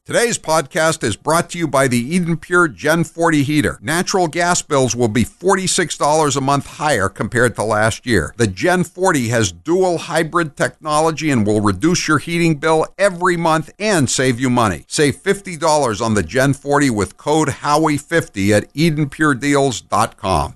Today's podcast is brought to you by the Eden Pure Gen 40 heater. Natural gas bills will be $46 a month higher compared to last year. The Gen 40 has dual hybrid technology and will reduce your heating bill every month and save you money. Save $50 on the Gen 40 with code Howie50 at EdenPureDeals.com.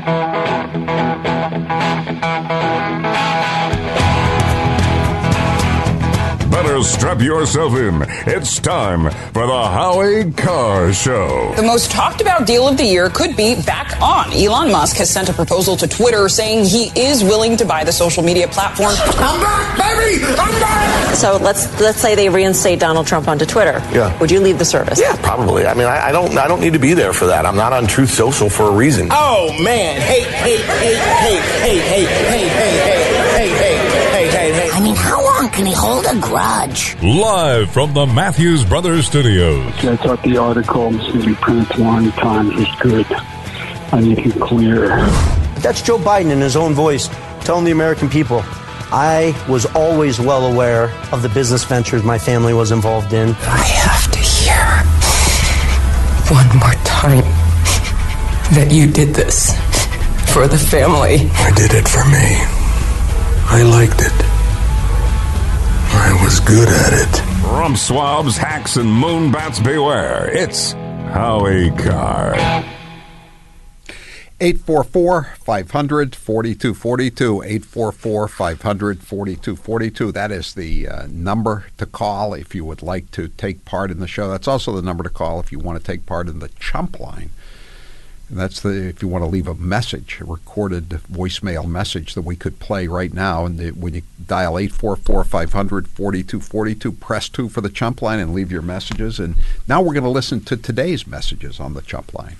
Better strap yourself in. It's time for the Howie Carr Show. The most talked about deal of the year could be back on. Elon Musk has sent a proposal to Twitter saying he is willing to buy the social media platform. I'm back, baby! I'm back! So let's say they reinstate Donald Trump onto Twitter. Yeah. Would you leave the service? Yeah, probably. I mean, I don't need to be there for that. I'm not on Truth Social for a reason. Oh, man. Hey. I mean, how long can he hold a grudge? Live from the Matthews Brothers Studios. I thought the article in Prince One Times was good. I make it clear. That's Joe Biden in his own voice telling the American people, I was always well aware of the business ventures my family was involved in. I have to hear one more time that you did this for the family. I did it for me. I liked it. I was good at it. Rump swabs, hacks, and moonbats beware. It's Howie Carr. 844-500-4242, 844-500-4242. That is the number to call if you would like to take part in the show. That's also the number to call if you want to take part in the Chump Line. And that's if you want to leave a message, a recorded voicemail message that we could play right now. And when you dial 844-500-4242, press 2 for the Chump Line and leave your messages. And now we're going to listen to today's messages on the Chump Line.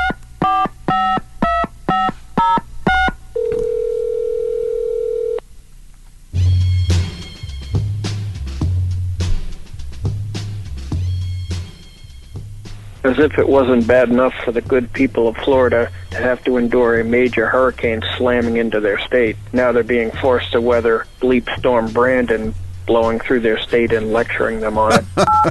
As if it wasn't bad enough for the good people of Florida to have to endure a major hurricane slamming into their state. Now they're being forced to weather Bleep Storm Brandon blowing through their state and lecturing them on it.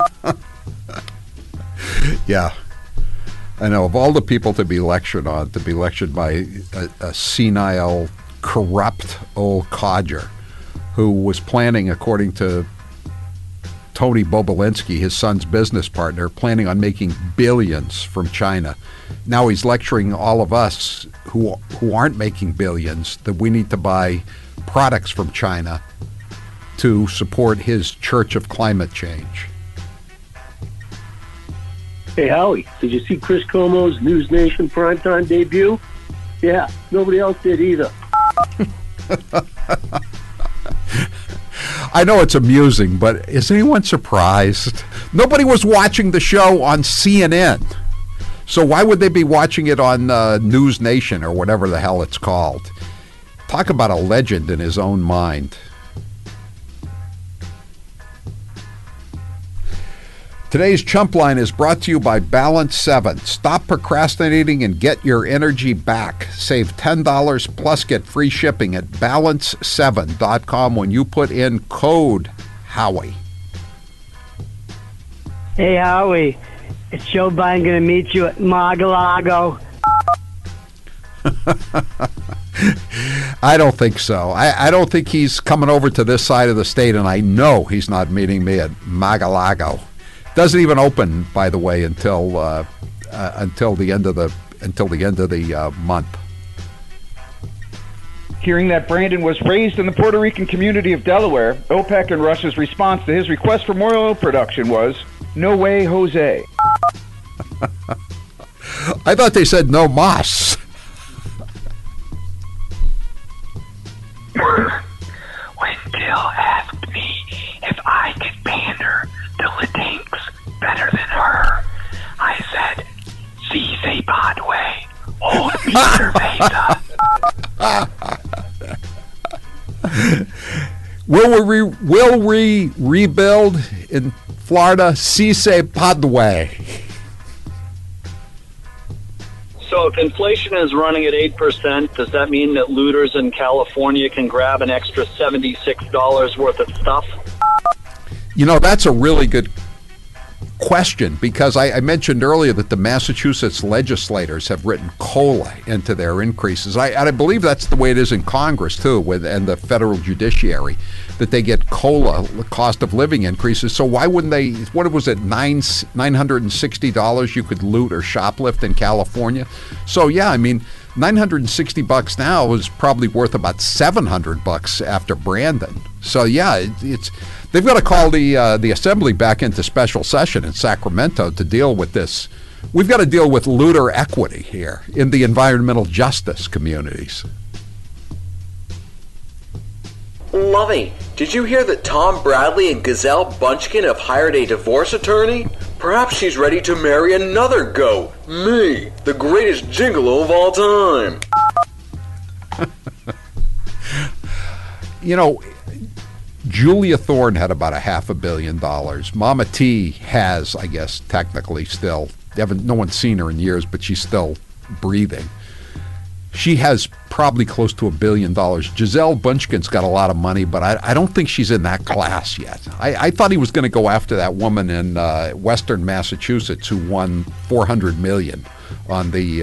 Yeah. I know. Of all the people to be lectured on, to be lectured by a senile, corrupt old codger who was planning, according to Tony Bobulinski, his son's business partner, planning on making billions from China. Now he's lecturing all of us who aren't making billions that we need to buy products from China to support his Church of Climate Change. Hey, Howie, did you see Chris Cuomo's News Nation primetime debut? Yeah, nobody else did either. I know it's amusing, but is anyone surprised? Nobody was watching the show on CNN. So why would they be watching it on News Nation or whatever the hell it's called? Talk about a legend in his own mind. Today's Chump Line is brought to you by Balance 7. Stop procrastinating and get your energy back. Save $10 plus get free shipping at balance7.com when you put in code Howie. Hey, Howie. Is Joe Biden going to meet you at Mar-a-Lago? I don't think so. I don't think he's coming over to this side of the state, and I know he's not meeting me at Mar-a-Lago. Doesn't even open, by the way, until the end of the month. Hearing that Brandon was raised in the Puerto Rican community of Delaware, OPEC and Russia's response to his request for more oil production was, "No way, Jose." I thought they said no mas. When Jill asked me if I could pander to Latinx better than her, I said, "Si se podway, hold mi cerveza." Will we rebuild in Florida? Si se podway. So if inflation is running at 8%, does that mean that looters in California can grab an extra $76 worth of stuff? You know, that's a really good question, because I mentioned earlier that the Massachusetts legislators have written COLA into their increases. I believe that's the way it is in Congress too, and the federal judiciary, that they get COLA, cost of living increases. So why wouldn't they? What was it, $960 you could loot or shoplift in California? So yeah, I mean, $960 now is probably worth about $700 after Brandon. So yeah, they've got to call the assembly back into special session in Sacramento to deal with this. We've got to deal with looter equity here in the environmental justice communities. Lovey, did you hear that Tom Bradley and Gazelle Bunchkin have hired a divorce attorney? Perhaps she's ready to marry another goat. Me, the greatest gigolo of all time. You know, Julia Thorne had about $500 million. Mama T has, I guess, technically still. No one's seen her in years, but she's still breathing. She has probably close to $1 billion. Giselle Bunchkin's got a lot of money, but I don't think she's in that class yet. I thought he was going to go after that woman in Western Massachusetts who won $400 million on the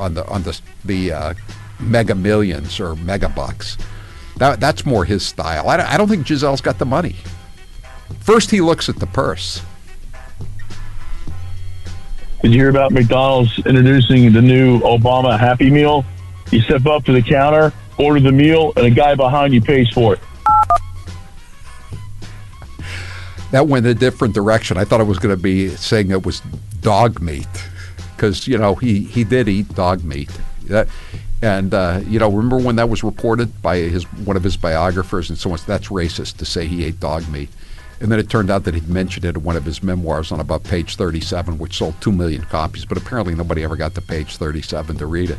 Mega Millions or Mega Bucks. That's more his style. I don't think Giselle's got the money. First, he looks at the purse. Did you hear about McDonald's introducing the new Obama Happy Meal? You step up to the counter, order the meal, and a guy behind you pays for it. That went a different direction. I thought it was going to be saying it was dog meat, because, you know, he did eat dog meat. And, you know, remember when that was reported by one of his biographers and someone said, that's racist to say he ate dog meat. And then it turned out that he'd mentioned it in one of his memoirs on about page 37, which sold 2 million copies. But apparently nobody ever got to page 37 to read it.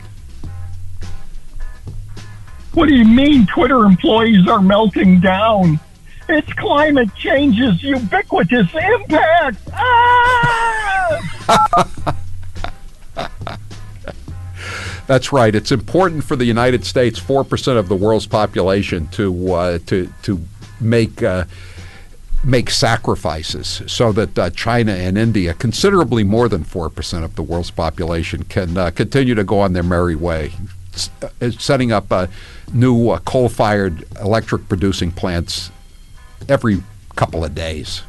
What do you mean Twitter employees are melting down? It's climate change's ubiquitous impact. That's right. It's important for the United States, 4% of the world's population, to make sacrifices so that China and India, considerably more than 4% of the world's population, can continue to go on their merry way, setting up new coal-fired electric producing plants every couple of days.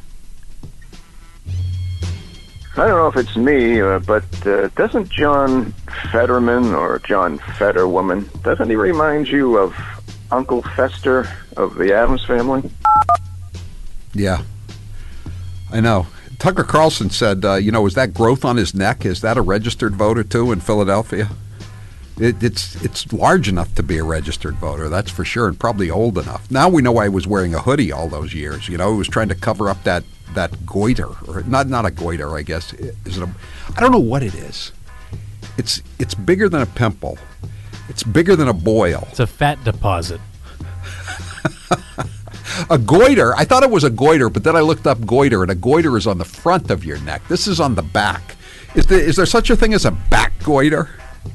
I don't know if it's me, but doesn't John Fetterman or John Fetterwoman, doesn't he remind you of Uncle Fester of the Addams Family? Yeah, I know. Tucker Carlson said, you know, is that growth on his neck, is that a registered voter too in Philadelphia? It's large enough to be a registered voter, that's for sure, and probably old enough. Now we know why he was wearing a hoodie all those years. You know, he was trying to cover up that goiter, or not a goiter, I guess. Is it I don't know what it is. It's bigger than a pimple. It's bigger than a boil. It's a fat deposit. A goiter. I thought it was a goiter, but then I looked up goiter, and a goiter is on the front of your neck. This is on the back. Is there such a thing as a back goiter?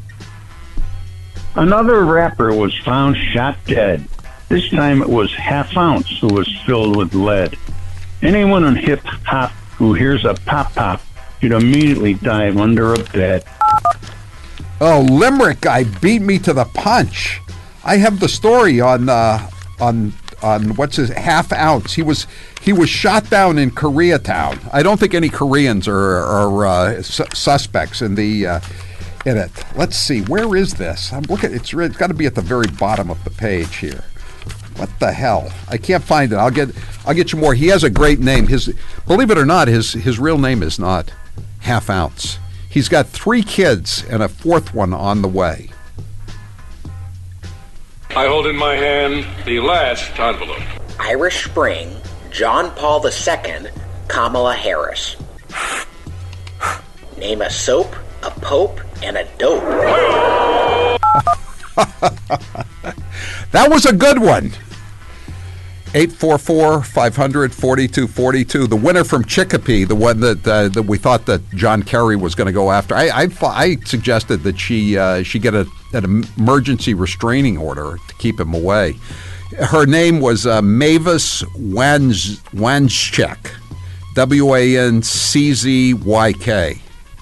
Another rapper was found shot dead. This time it was half ounce who was filled with lead. Anyone in hip-hop who hears a pop-pop should immediately dive under a bed. Oh, Limerick guy beat me to the punch. I have the story on what's his half ounce. He was shot down in Koreatown. I don't think any Koreans are suspects in in it. Let's see, where is this? I'm looking. It's got to be at the very bottom of the page here. What the hell? I can't find it. I'll get you more. He has a great name. Believe it or not, his real name is not Half Ounce. He's got 3 kids and a 4th one on the way. I hold in my hand the last envelope. Irish Spring, John Paul II, Kamala Harris. Name a soap, a pope, and a dope. That was a good one. 844-500-4242. The winner from Chicopee, the one that we thought that John Kerry was going to go after. I suggested that she get an emergency restraining order to keep him away. Her name was Mavis Wanschek. WANCZYK.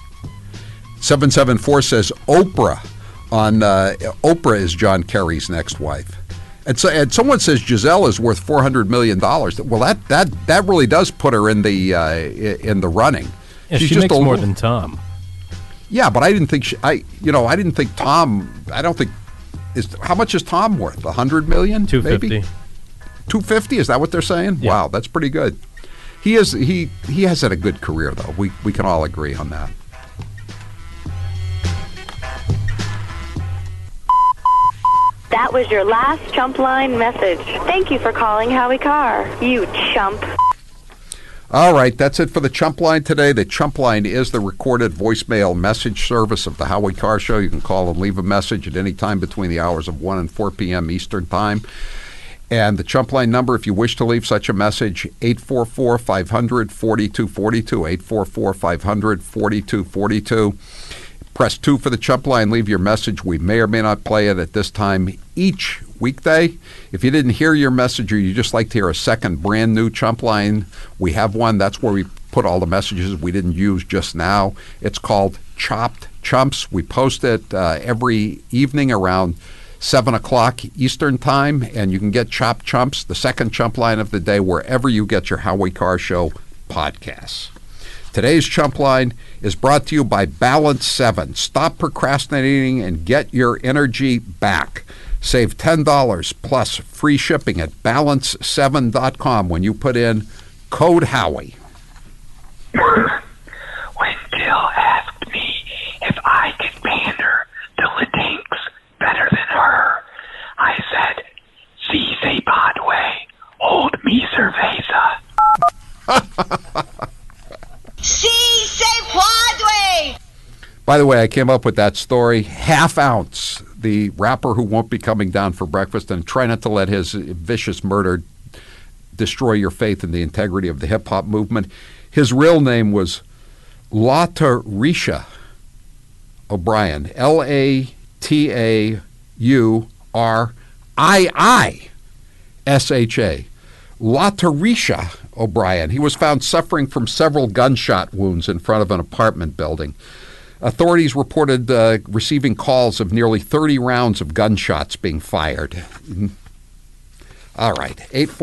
774 says Oprah Oprah is John Kerry's next wife. And someone says Giselle is worth $400 million. Well, that really does put her in the running. Yeah, she makes more than Tom. Yeah, but I didn't think Tom. I don't think how much is Tom worth? $100 million? $250. Maybe? $250? Is that what they're saying? Yeah. Wow, that's pretty good. He has had a good career though. We can all agree on that. That was your last Chump Line message. Thank you for calling Howie Carr. You chump. All right, that's it for the Chump Line today. The Chump Line is the recorded voicemail message service of the Howie Carr Show. You can call and leave a message at any time between the hours of 1 and 4 p.m. Eastern Time. And the Chump Line number, if you wish to leave such a message, 844-500-4242, 844-500-4242. Press 2 for the Chump Line. Leave your message. We may or may not play it at this time each weekday. If you didn't hear your message or you just like to hear a second brand new Chump Line, we have one. That's where we put all the messages we didn't use just now. It's called Chopped Chumps. We post it every evening around 7 o'clock Eastern Time, and you can get Chopped Chumps, the second Chump Line of the day, wherever you get your Howie Carr Show podcasts. Today's Chump Line is brought to you by Balance 7. Stop procrastinating and get your energy back. Save $10 plus free shipping at balance7.com when you put in code Howie. When Jill asked me if I could pander to Latinx better than her, I said, "Si se podway, old me cerveza." Si se podway! By the way, I came up with that story. Half Ounce, the rapper who won't be coming down for breakfast, and try not to let his vicious murder destroy your faith in the integrity of the hip-hop movement. His real name was Latarisha O'Brien, Lautariisha. Latarisha O'Brien. He was found suffering from several gunshot wounds in front of an apartment building. Authorities reported receiving calls of nearly 30 rounds of gunshots being fired. All right,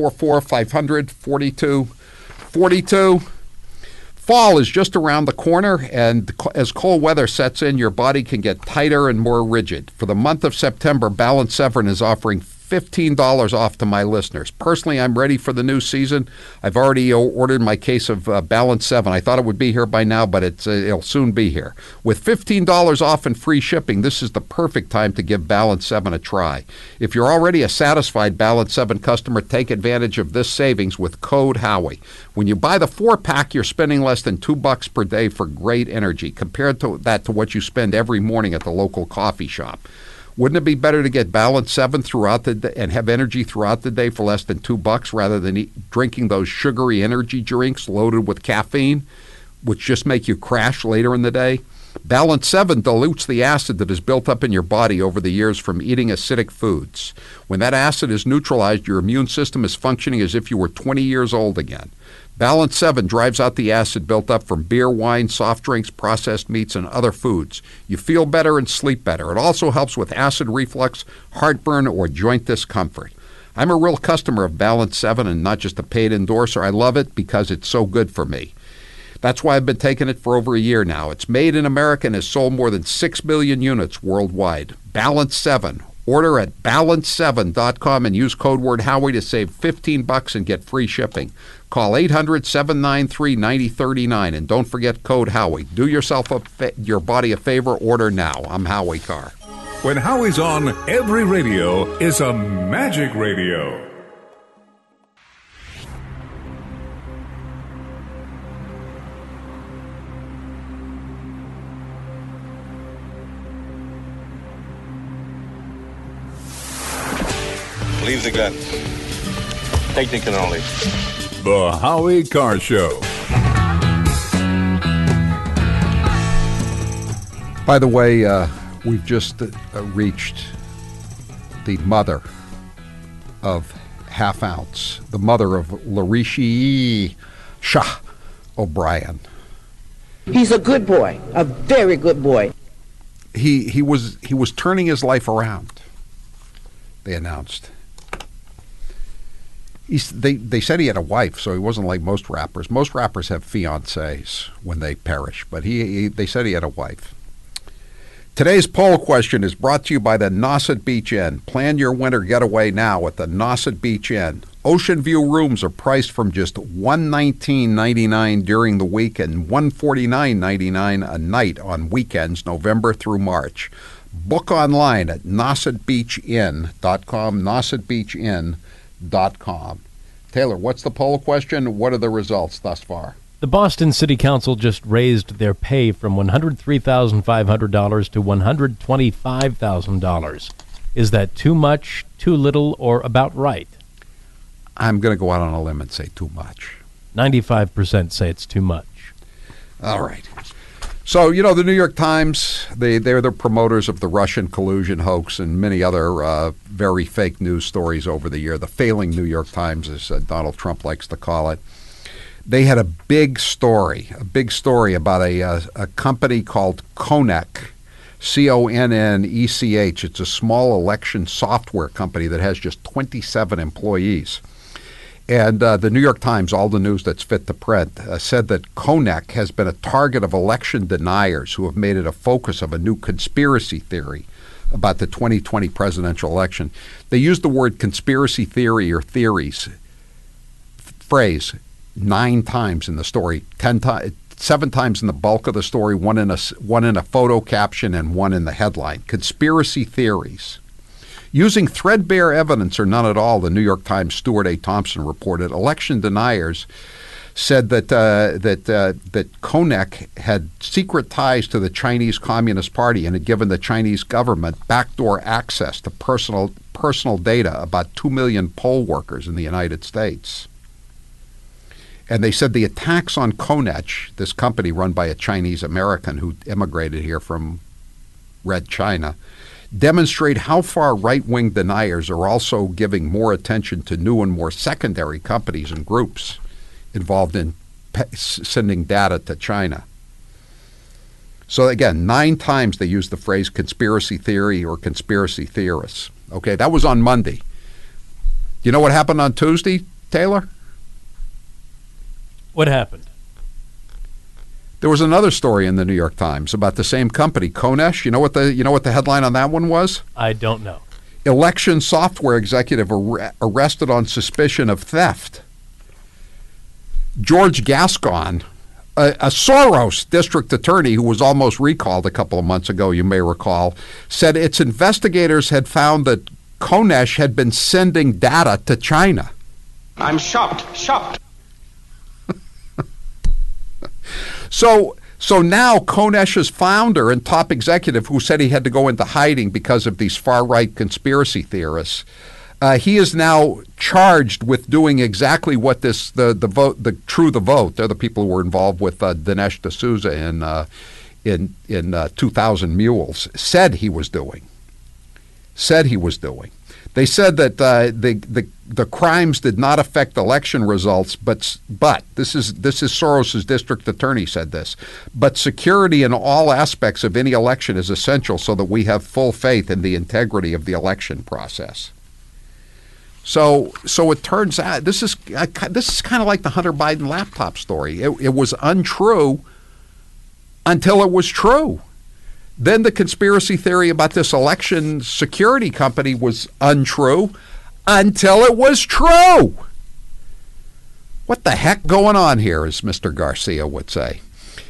844-500-4242. Fall is just around the corner, and as cold weather sets in, your body can get tighter and more rigid. For the month of September, Balance 7 is offering $15 off to my listeners. Personally, I'm ready for the new season. I've already ordered my case of Balance 7. I thought it would be here by now, but it'll soon be here. With $15 off and free shipping, this is the perfect time to give Balance 7 a try. If you're already a satisfied Balance 7 customer, take advantage of this savings with code Howie. When you buy the 4-pack, you're spending less than $2 per day for great energy. Compared to what you spend every morning at the local coffee shop. Wouldn't it be better to get Balance 7 throughout the day and have energy throughout the day for less than $2 rather than drinking those sugary energy drinks loaded with caffeine, which just make you crash later in the day? Balance 7 dilutes the acid that is built up in your body over the years from eating acidic foods. When that acid is neutralized, your immune system is functioning as if you were 20 years old again. Balance 7 drives out the acid built up from beer, wine, soft drinks, processed meats, and other foods. You feel better and sleep better. It also helps with acid reflux, heartburn, or joint discomfort. I'm a real customer of Balance 7 and not just a paid endorser. I love it because it's so good for me. That's why I've been taking it for over a year now. It's made in America and has sold more than 6 million units worldwide. Balance 7. Order at balance7.com and use code word Howie to save $15 and get free shipping. Call 800-793-9039 and don't forget code Howie. Do yourself your body a favor. Order now. I'm Howie Carr. When Howie's on, every radio is a magic radio. Leave the gun. Technical only. The Howie Carr Show. By the way, we've just reached the mother of Half Ounce, the mother of Larisha O'Brien. He's a good boy, a very good boy. He was turning his life around, they announced. They said he had a wife, so he wasn't like most rappers. Most rappers have fiancés when they perish, but they said he had a wife. Today's poll question is brought to you by the Nauset Beach Inn. Plan your winter getaway now at the Nauset Beach Inn. Ocean View rooms are priced from just $119.99 during the week and $149.99 a night on weekends, November through March. Book online at nausetbeachinn.com, nausetbeachinn.com. Taylor, what's the poll question? What are the results thus far? The Boston City Council just raised their pay from $103,500 to $125,000. Is that too much, too little, or about right? I'm going to go out on a limb and say too much. 95% say it's too much. All right. So, you know, the New York Times, they're the promoters of the Russian collusion hoax and many other very fake news stories over the year. The failing New York Times, as Donald Trump likes to call it. They had a big story about a company called Konnech, Connech. It's a small election software company that has just 27 employees. And the New York Times, all the news that's fit to print, said that Konnech has been a target of election deniers who have made it a focus of a new conspiracy theory about the 2020 presidential election. They used the word conspiracy theory or theories phrase 9 times in the story, 7 times in the bulk of the story, one in a photo caption and one in the headline. Conspiracy theories. Using threadbare evidence or none at all, the New York Times' Stuart A. Thompson reported, election deniers said that Konnech had secret ties to the Chinese Communist Party and had given the Chinese government backdoor access to personal data about 2 million poll workers in the United States. And they said the attacks on Konnech, this company run by a Chinese American who immigrated here from Red China, demonstrate how far right-wing deniers are also giving more attention to new and more secondary companies and groups involved in sending data to China. So again, 9 times they used the phrase conspiracy theory or conspiracy theorists. Okay, that was on Monday. You know what happened on Tuesday, Taylor? What happened? There was another story in the New York Times about the same company, Konnech. You know what the headline on that one was? I don't know. Election software executive arrested on suspicion of theft. George Gascon, a Soros district attorney who was almost recalled a couple of months ago, you may recall, said its investigators had found that Konnech had been sending data to China. I'm shocked. So now Konnech's founder and top executive, who said he had to go into hiding because of these far-right conspiracy theorists, he is now charged with doing exactly what the True the Vote. They're the people who were involved with Dinesh D'Souza in 2000 Mules said he was doing. They said that the crimes did not affect election results, but this is Soros's district attorney said this. But security in all aspects of any election is essential so that we have full faith in the integrity of the election process. So it turns out this is kind of like the Hunter Biden laptop story. It was untrue until it was true. Then the conspiracy theory about this election security company was untrue until it was true. What the heck going on here, as Mr. Garcia would say.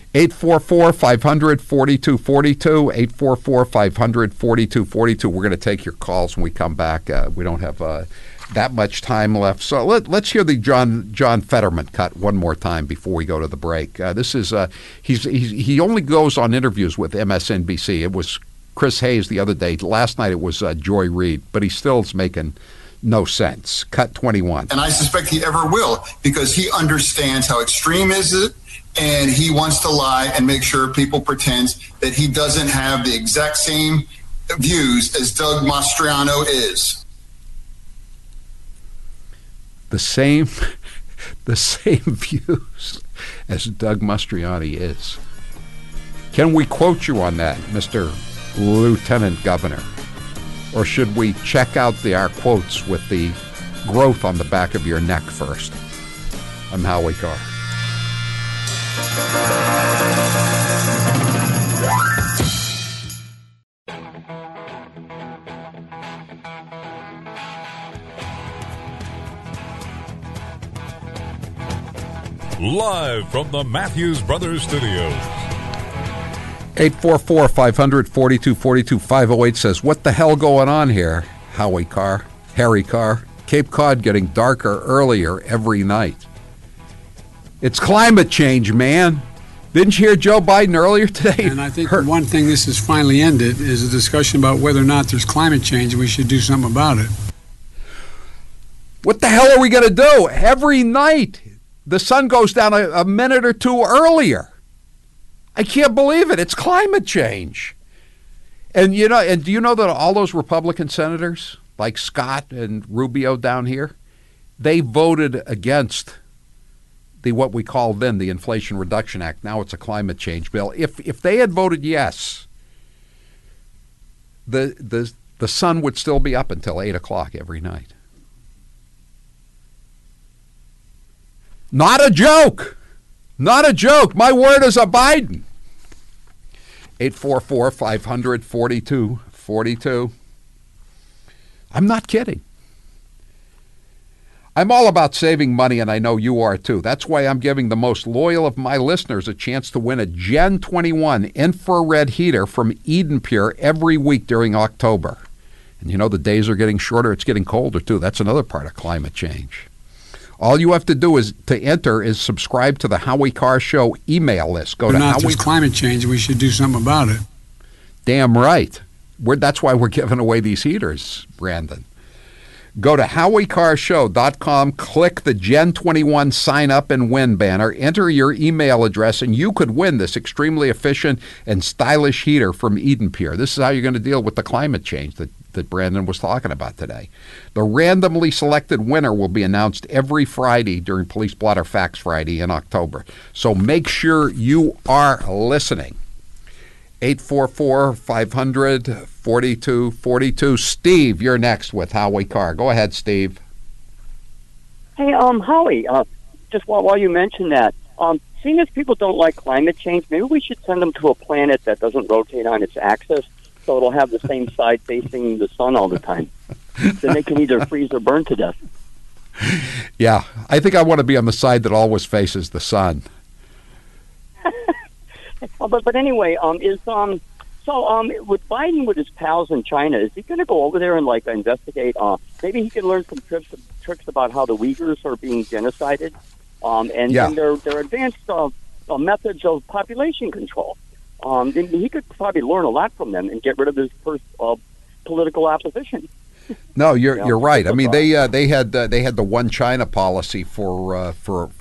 844-500-4242, 844-500-4242. We're going to take your calls when we come back. We don't have that much time left. So let's hear the John Fetterman cut one more time before we go to the break. This is he only goes on interviews with MSNBC. It was Chris Hayes the other day. Last night it was Joy Reid, but he still is making no sense. Cut 21. And I suspect he ever will, because he understands how extreme is it, and he wants to lie and make sure people pretend that he doesn't have the exact same views as Doug Mastriano is. The same views. as Doug Mastriani is. Can we quote you on that, Mr. Lieutenant Governor? Or should we check out our quotes with the growth on the back of your neck first? I'm Howie Carr. Live from the Matthews Brothers Studios. 844-500-4242. 508 says, what the hell going on here, Howie Carr, Harry Carr? Cape Cod getting darker earlier every night. It's climate change, man. Didn't you hear Joe Biden earlier today? And I think one thing this has finally ended is a discussion about whether or not there's climate change and we should do something about it. What the hell are we going to do? Every night, the sun goes down a minute or two earlier. I can't believe it. It's climate change. And do you know that all those Republican senators, like Scott and Rubio down here, they voted against what we call then the Inflation Reduction Act. Now it's a climate change bill. If they had voted yes, the sun would still be up until 8 o'clock every night. Not a joke. Not a joke. My word is a Biden. 844-500-4242. I'm not kidding. I'm all about saving money, and I know you are too. That's why I'm giving the most loyal of my listeners a chance to win a Gen 21 infrared heater from Eden Pure every week during October. And the days are getting shorter. It's getting colder too. That's another part of climate change. All you have to do to enter is subscribe to the Howie Carr Show email list. Go to Howie. There's climate change. We should do something about it. Damn right. That's why we're giving away these heaters, Brandon. Go to HowieCarShow.com, click the Gen 21 sign up and win banner, enter your email address, and you could win this extremely efficient and stylish heater from Eden Pure. This is how you're going to deal with the climate change that Brandon was talking about today. The randomly selected winner will be announced every Friday during Police Blotter Facts Friday in October. So make sure you are listening. 844-500-4242. Steve, you're next with Howie Carr. Go ahead, Steve. Hey, Howie, just while you mention that, seeing as people don't like climate change, maybe we should send them to a planet that doesn't rotate on its axis, so it'll have the same side facing the sun all the time. Then they can either freeze or burn to death. Yeah, I think I want to be on the side that always faces the sun. But anyway, with Biden with his pals in China, is he going to go over there and investigate? Maybe he can learn some tricks about how the Uyghurs are being genocided, and their advanced methods of population control. He could probably learn a lot from them and get rid of his first political opposition. No, you're right. I mean, they had the one China policy for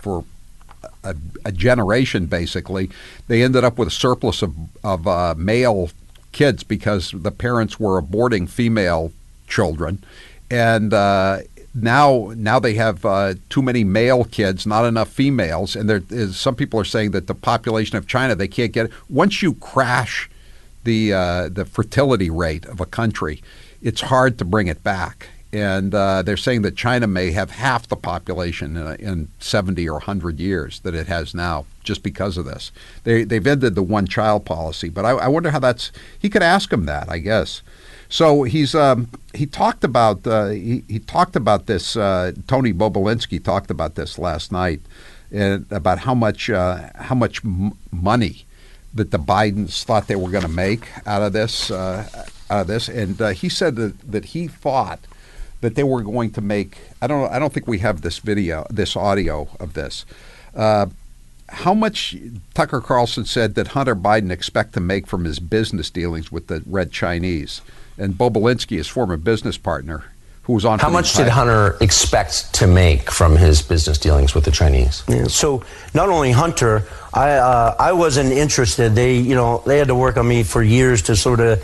a generation, basically. They ended up with a surplus of male kids because the parents were aborting female children, and now they have too many male kids, not enough females, and some people are saying that the population of China, they can't get it. Once you crash the fertility rate of a country, it's hard to bring it back. And they're saying that China may have half the population in 70 or 100 years that it has now just because of this. They've ended the one-child policy, but I wonder how that's – he could ask him that, I guess. So he talked about he talked about this. Tony Bobulinski talked about this last night, and about how much money that the Bidens thought they were going to make out of this. And he said that he thought that they were going to make. I don't think we have this audio of this. How much Tucker Carlson said that Hunter Biden expect to make from his business dealings with the Red Chinese, and Bobulinski, his former business partner, who was on. How much did Hunter expect to make from his business dealings with the Chinese? Yeah, so not only Hunter, I wasn't interested. They had to work on me for years to sort of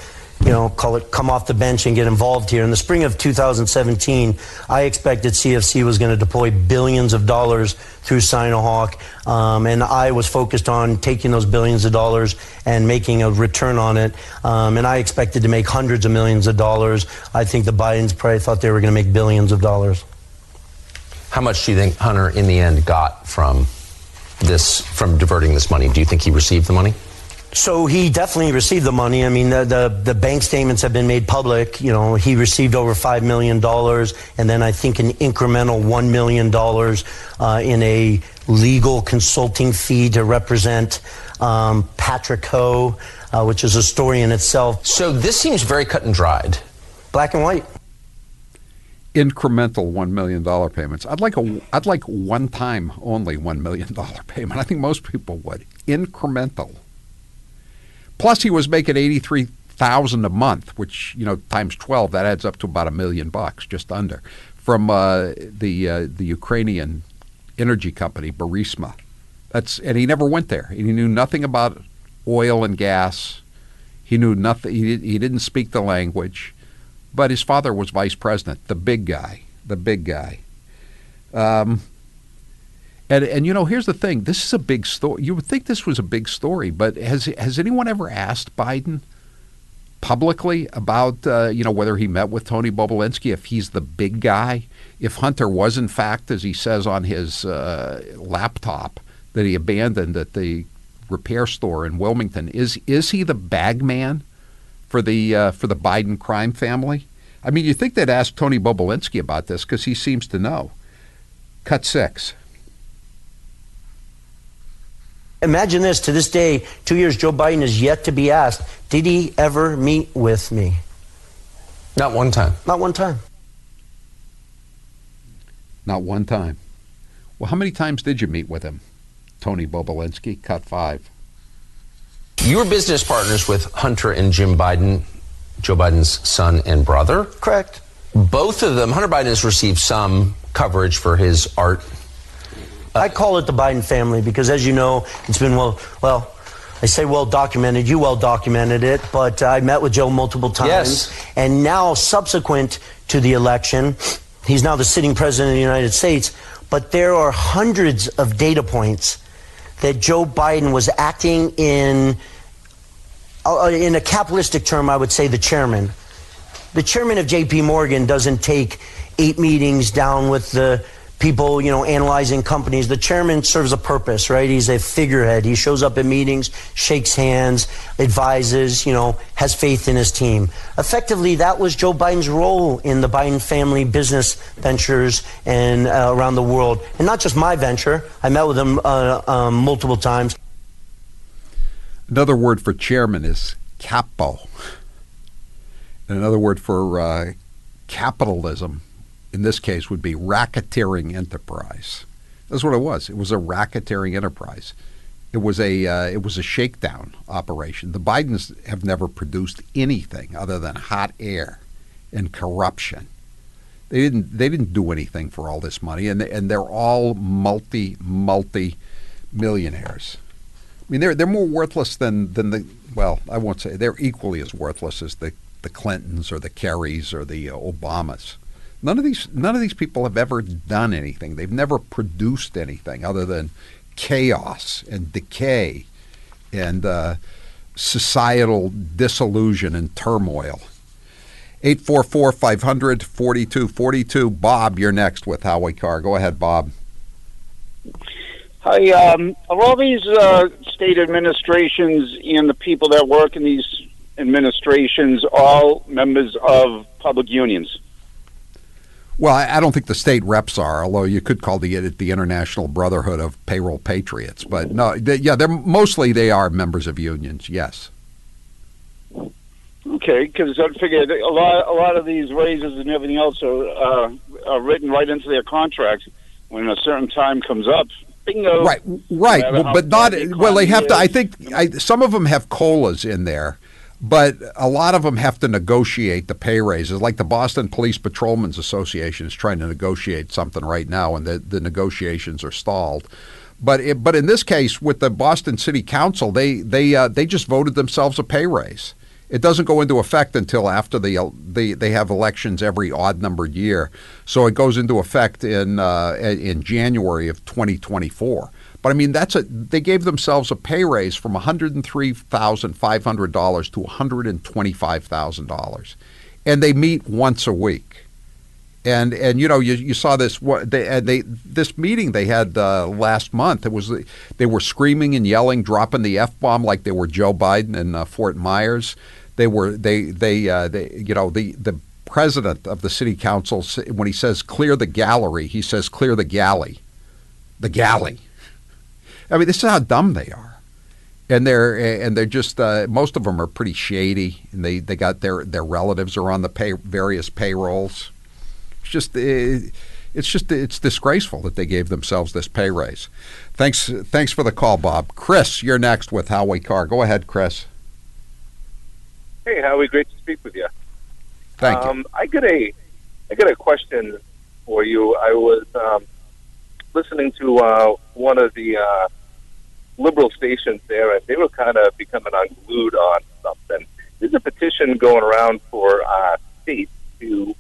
call it come off the bench and get involved here. In the spring of 2017, I expected CFC was going to deploy billions of dollars through Sinohawk, and I was focused on taking those billions of dollars and making a return on it, and I expected to make hundreds of millions of dollars. I think the Bidens probably thought they were going to make billions of dollars. How much do you think Hunter, in the end, got from diverting this money? Do you think he received the money? So he definitely received the money. I mean, the bank statements have been made public. He received over $5 million, and then I think an incremental $1 million in a legal consulting fee to represent Patrick Ho, which is a story in itself. So this seems very cut and dried. Black and white. Incremental $1 million payments. I'd like one time only $1 million payment. I think most people would. Incremental. Plus, he was making $83,000 a month, which times 12, that adds up to about $1 million, just under, from the Ukrainian energy company Burisma. And he never went there. He knew nothing about oil and gas. He knew nothing. He didn't speak the language. But his father was vice president, the big guy. And here's the thing. This is a big story. You would think this was a big story, but has anyone ever asked Biden publicly about, whether he met with Tony Bobulinski, if he's the big guy, if Hunter was, in fact, as he says on his laptop that he abandoned at the repair store in Wilmington, is he the bag man for the Biden crime family? I mean, you think they'd ask Tony Bobulinski about this because he seems to know. Cut 6. Imagine this, to this day, 2 years, Joe Biden is yet to be asked, did he ever meet with me? Not one time. Not one time. Not one time. Well, how many times did you meet with him, Tony Bobulinski? Cut 5. You were business partners with Hunter and Jim Biden, Joe Biden's son and brother. Correct. Both of them, Hunter Biden has received some coverage for his art. I call it the Biden family because, as you know, it's been I say well documented. You well documented it, but I met with Joe multiple times. Yes. And now, subsequent to the election, he's now the sitting president of the United States, but there are hundreds of data points that Joe Biden was acting in a capitalistic term, I would say the chairman. The chairman of J.P. Morgan doesn't take 8 meetings down with the people, analyzing companies. The chairman serves a purpose, right? He's a figurehead. He shows up at meetings, shakes hands, advises, has faith in his team. Effectively, that was Joe Biden's role in the Biden family business ventures and around the world. And not just my venture. I met with him multiple times. Another word for chairman is capo. And another word for capitalism, in this case, would be racketeering enterprise. That's what it was. It was a racketeering enterprise. It was a shakedown operation. The Bidens have never produced anything other than hot air and corruption. They didn't do anything for all this money, and they're all multi millionaires. I mean, they're more worthless than the, well, I won't say they're equally as worthless as the Clintons or the Kerrys or the Obamas. None of these people have ever done anything. They've never produced anything other than chaos and decay and societal disillusion and turmoil. 844-500-4242. Bob, you're next with Howie Carr. Go ahead, Bob. Hi. Are all these state administrations and the people that work in these administrations all members of public unions? Well, I don't think the state reps are, although you could call it the International Brotherhood of Payroll Patriots. But no, they are members of unions. Yes. Okay, because I figured a lot of these raises and everything else are written right into their contracts. When a certain time comes up, bingo. Right. But not. Well, they have to. I think some of them have COLAs in there. But a lot of them have to negotiate the pay raises, like the Boston Police Patrolmen's Association is trying to negotiate something right now, and the negotiations are stalled. But in this case, with the Boston City Council, they just voted themselves a pay raise, It doesn't go into effect until after they have elections every odd-numbered year. So it goes into effect in January of 2024. But I mean, they gave themselves a pay raise from $103,500 to $125,000, and they meet once a week. And you saw this this meeting they had last month. They were screaming and yelling, dropping the F-bomb like they were Joe Biden in Fort Myers. The president of the city council, when he says clear the gallery, he says clear the galley. The galley. I mean, this is how dumb they are. And they're just most of them are pretty shady, and they got their relatives are on the various payrolls. It's disgraceful that they gave themselves this pay raise. Thanks for the call, Bob. Chris, you're next with Howie Carr. Go ahead, Chris. Hey, Howie, great to speak with you. Thank you. I got a question for you. I was listening to one of the liberal stations there, and they were kind of becoming unglued on something. There's a petition going around for states to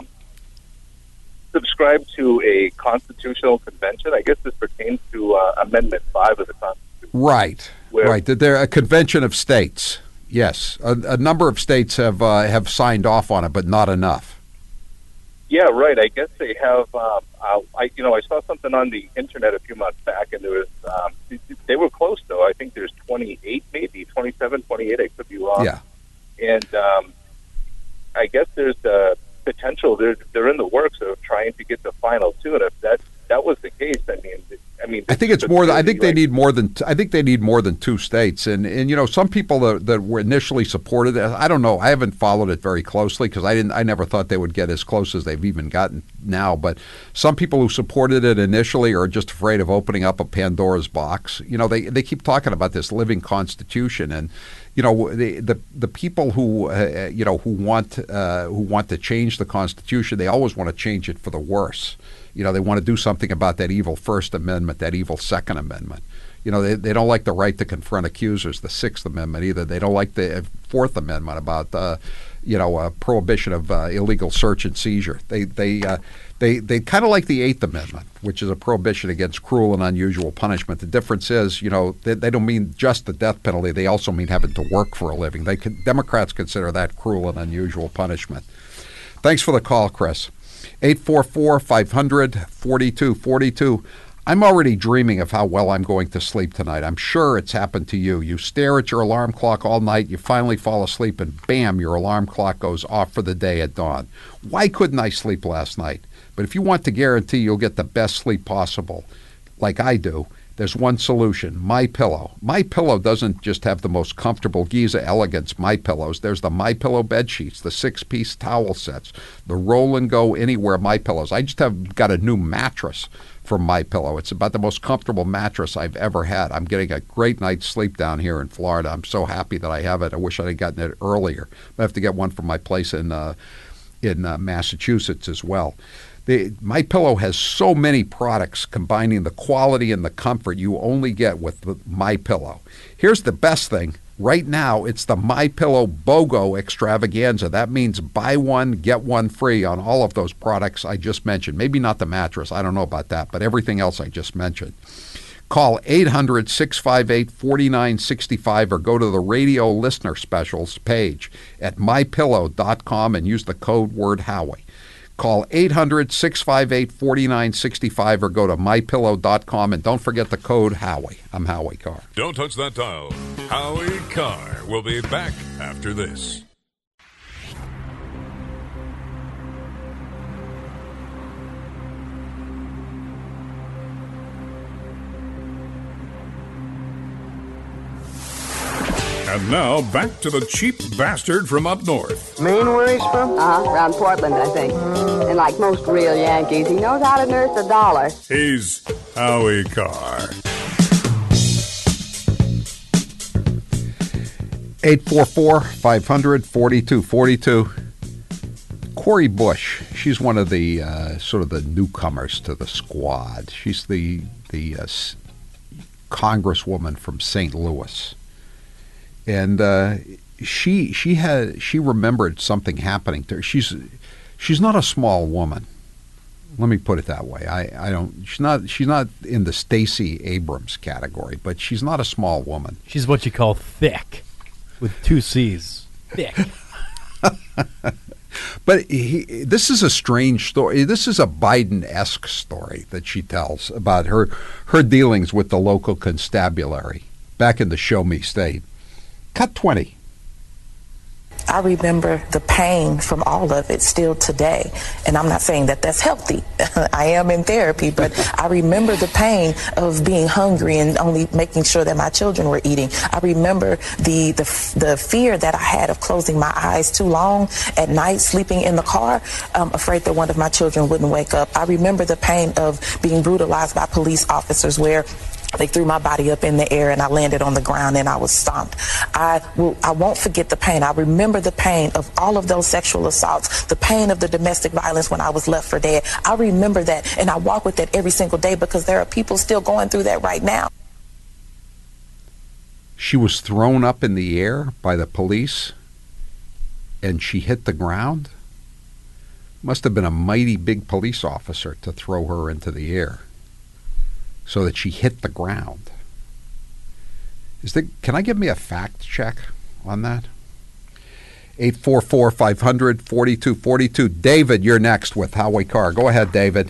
subscribe to a constitutional convention. I guess this pertains to Amendment 5 of the Constitution. Right. They're a convention of states. Yes, a number of states have signed off on it, but not enough. Yeah, right. I guess they have. I saw something on the internet a few months back, and there was they were close though. I think there's 28, maybe 27, 28. I could be wrong. Yeah. And I guess there's the potential. They're in the works of trying to get the final two, and if that was the case, I mean, I think it's more. I think they need more than. I think they need more than two states. And some people that were initially supported it. I don't know. I haven't followed it very closely because I never thought they would get as close as they've even gotten now. But some people who supported it initially are just afraid of opening up a Pandora's box. They keep talking about this living constitution, and the people who want to change the Constitution, they always want to change it for the worse. They want to do something about that evil First Amendment, that evil Second Amendment. They don't like the right to confront accusers, the Sixth Amendment either. They don't like the Fourth Amendment about prohibition of illegal search and seizure. They kind of like the Eighth Amendment, which is a prohibition against cruel and unusual punishment. The difference is, they don't mean just the death penalty. They also mean having to work for a living. Democrats consider that cruel and unusual punishment. Thanks for the call, Chris. 844-500-4242. I'm already dreaming of how well I'm going to sleep tonight. I'm sure it's happened to you. You stare at your alarm clock all night, you finally fall asleep, and bam, your alarm clock goes off for the day at dawn. Why couldn't I sleep last night? But if you want to guarantee you'll get the best sleep possible, like I do, there's one solution: MyPillow. MyPillow doesn't just have the most comfortable Giza Elegance MyPillows. There's the MyPillow bed sheets, the 6-piece towel sets, the roll and go anywhere MyPillows. I just have got a new mattress from MyPillow. It's about the most comfortable mattress I've ever had. I'm getting a great night's sleep down here in Florida. I'm so happy that I have it. I wish I had gotten it earlier. I have to get one from my place in Massachusetts as well. MyPillow has so many products combining the quality and the comfort you only get with the MyPillow. Here's the best thing. Right now, it's the MyPillow BOGO extravaganza. That means buy one, get one free on all of those products I just mentioned. Maybe not the mattress. I don't know about that, but everything else I just mentioned. Call 800-658-4965 or go to the radio listener specials page at mypillow.com and use the code word Howie. Call 800-658-4965 or go to mypillow.com and don't forget the code Howie. I'm Howie Carr. Don't touch that dial. Howie Carr will be back after this. And now, back to the cheap bastard from up north. Maine, where he's from? Around Portland, I think. And like most real Yankees, he knows how to nurse a dollar. He's Howie Carr. 844-500-4242. Cori Bush, she's one of the sort of the newcomers to the squad. She's the congresswoman from St. Louis. And she remembered something happening to her. She's not a small woman. Let me put it that way. She's not in the Stacey Abrams category, but she's not a small woman. She's what you call thick, with 2 C's. Thick. But this is a strange story. This is a Biden-esque story that she tells about her dealings with the local constabulary back in the Show Me State. Cut 20. I remember the pain from all of it still today. And I'm not saying that that's healthy. I am in therapy, but I remember the pain of being hungry and only making sure that my children were eating. I remember the fear that I had of closing my eyes too long at night, sleeping in the car, afraid that one of my children wouldn't wake up. I remember the pain of being brutalized by police officers where they threw my body up in the air and I landed on the ground and I was stomped. I won't forget the pain. I remember the pain of all of those sexual assaults, the pain of the domestic violence when I was left for dead. I remember that, and I walk with that every single day because there are people still going through that right now. She was thrown up in the air by the police and she hit the ground. Must have been a mighty big police officer to throw her into the air so that she hit the ground. Can I give me a fact check on that? 844-500-4242. David, you're next with Howie Carr. Go ahead, David.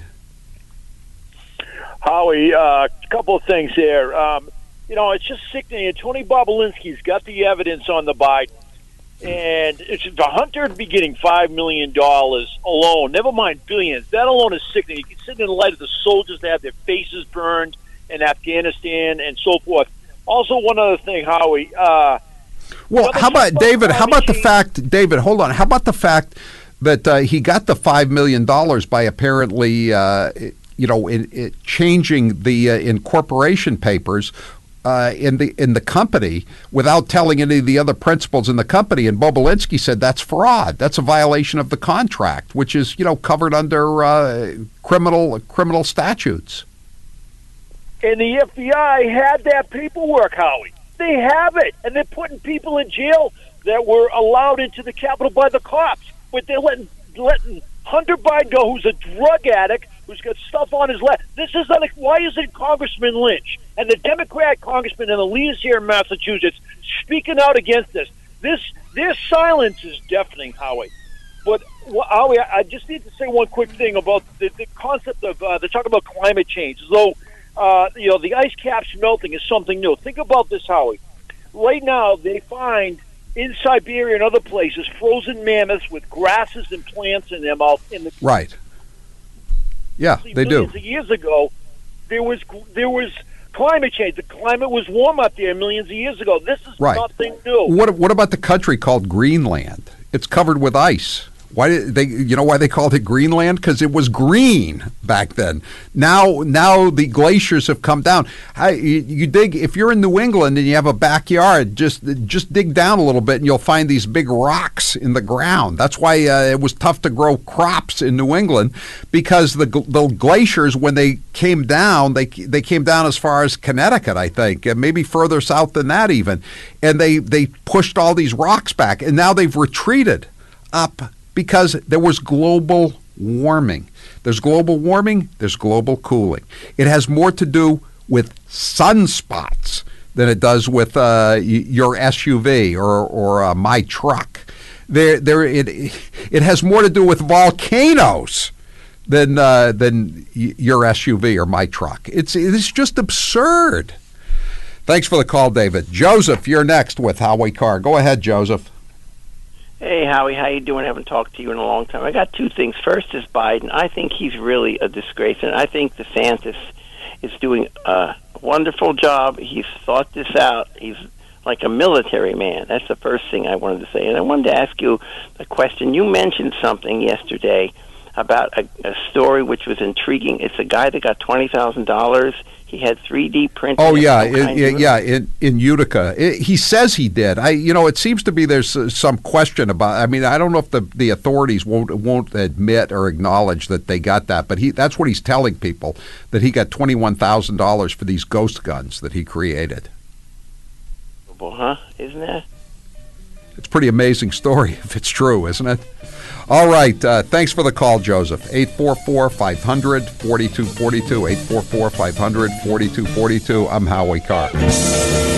Howie, a couple of things here. It's just sickening. Tony Bobulinski's got the evidence on the Biden. And the Hunter to be getting $5 million alone, never mind billions, that alone is sickening. You can sit in the light of the soldiers that have their faces burned in Afghanistan and so forth. Also, one other thing, Howie. Well, how about, David, how about the fact, David, hold on. How about the fact that he got the $5 million by apparently, changing the incorporation papers in the company without telling any of the other principals in the company, and Bobulinski said that's fraud. That's a violation of the contract, which is covered under criminal statutes. And the FBI had that paperwork, Howie. They have it, and they're putting people in jail that were allowed into the Capitol by the cops, but they're letting Hunter Biden go, who's a drug addict, who's got stuff on his left. Why isn't Congressman Lynch and the Democrat congressman and the leaders here in Massachusetts speaking out against this? Their silence is deafening, Howie. But, Howie, I just need to say one quick thing about the concept of, they're talking about climate change, as though, the ice caps melting is something new. Think about this, Howie. Right now, they find in Siberia and other places frozen mammoths with grasses and plants in them out in the right. Yeah, they do. Years ago, there was climate change. The climate was warm up there millions of years ago. This is nothing new. What about the country called Greenland? It's covered with ice. Why did they? You know why they called it Greenland? Because it was green back then. Now the glaciers have come down. You dig, if you're in New England and you have a backyard, just dig down a little bit and you'll find these big rocks in the ground. That's why it was tough to grow crops in New England, because the glaciers, when they came down, they came down as far as Connecticut, I think, and maybe further south than that even, and they pushed all these rocks back, and now they've retreated up. Because there was global warming. There's global warming, there's global cooling. It has more to do with sunspots than it does with your SUV or my truck. It has more to do with volcanoes than your SUV or my truck. It's just absurd. Thanks for the call, David. Joseph, you're next with Howie Carr. Go ahead, Joseph. Hey, Howie, how you doing? I haven't talked to you in a long time. I got two things. First is Biden. I think he's really a disgrace, and I think DeSantis is doing a wonderful job. He's thought this out. He's like a military man. That's the first thing I wanted to say. And I wanted to ask you a question. You mentioned something yesterday about a story which was intriguing. It's a guy that got $20,000. He had 3D printed. Oh yeah, in Utica. He says he did. It seems to be there's some question about. I mean, I don't know if the authorities won't admit or acknowledge that they got that, but that's what he's telling people, that he got $21,000 for these ghost guns that he created. Huh? Isn't that? It's a pretty amazing story if it's true, isn't it? All right. Thanks for the call, Joseph. 844-500-4242. 844-500-4242. I'm Howie Carr.